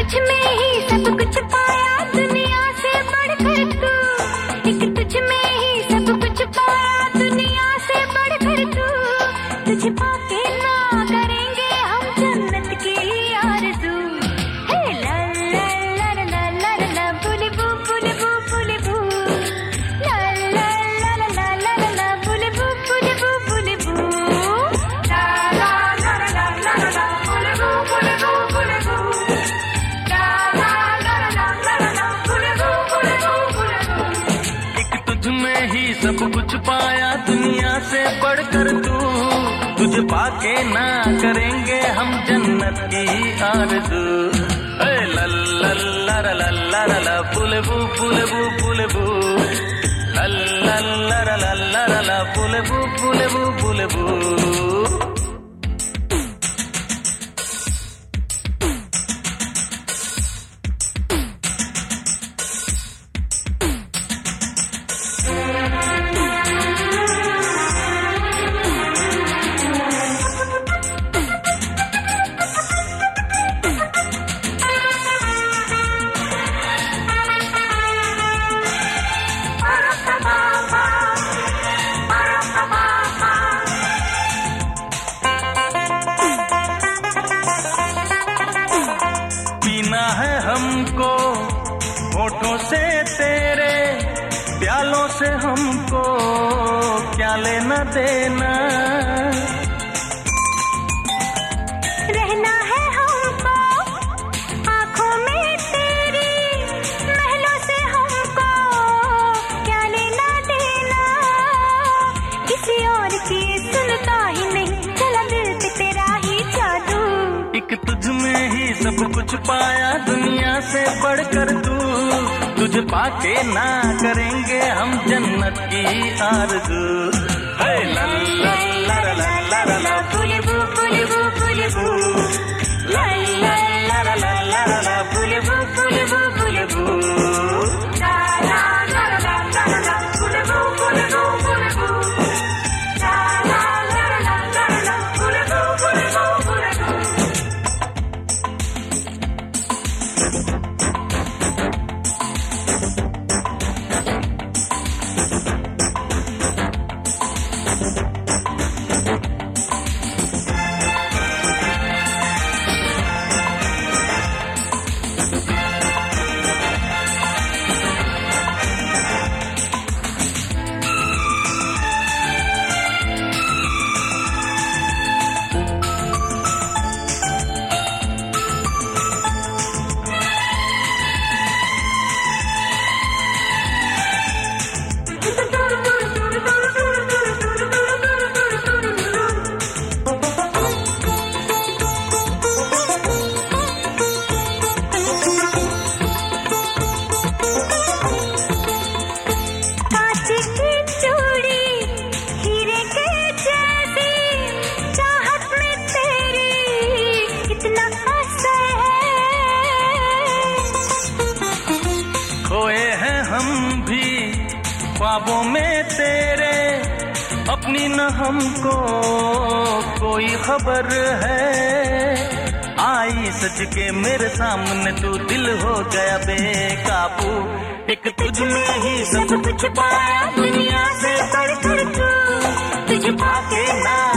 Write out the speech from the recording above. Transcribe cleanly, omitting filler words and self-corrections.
तुझ में ही सब कुछ पाया दुनिया से बढ़कर तू, एक तुझ में ही सब कुछ पाया दुनिया से बढ़कर तू, तुझे पाके ना करेंगे हम जन्नत की आरज़ू। हे ला ला ला ला ला ला ला बुली बू बुली बू बुली बू, ला ला ला ला ला ला ला बुली बू बुली बू बुली बू, ला ला ला ला ला ला बुली बू बुली बू बुली बू, ला ला ला ला ला ला बुली बू बुली बू बुली बू। एक तुझ में ही सब कुछ पाया दुनिया से बढ़कर तू, तुझे पाके ना करेंगे हम जन्नत की आरज़ू। ए ला ला ला ला ला ला ला बुले बू बुले बू बुले बू, ला ला ला ला ला ला बुले बू बुले बू बुले बू। पीना है हमको होठों से तेरे, प्यालों से हमको क्या लेना देना, रहना है हमको आँखों में तेरी, महलों से हमको क्या लेना देना, किसी और की सुनता ही नहीं, चला दिल पे तेरा ही जादू। एक तुझ में ही सब कुछ पाया दुनिया से बढ़कर तू, तुझे पाके ना करेंगे हम जन्नत की आरज़ू। हे ला ला ला ला ला ला ला बुली बू बुली बू बुली बू, ला ला ला ला ला ला ला बुली बू बुली बू बुली बू, ला ला ला ला ला ला बुली बू बुली बू बुली बू, ला ला ला ला ला ला बुली बू बुली बू बुली बू। खोए हैं हम भी ख्वाबों में तेरे, अपनी न हमको कोई खबर है, आई सच के मेरे सामने तू दिल हो गया बेकाबू। एक तुझ में ही सब कुछ पाया दुनिया से बढ़कर तू, तुझे पाके ना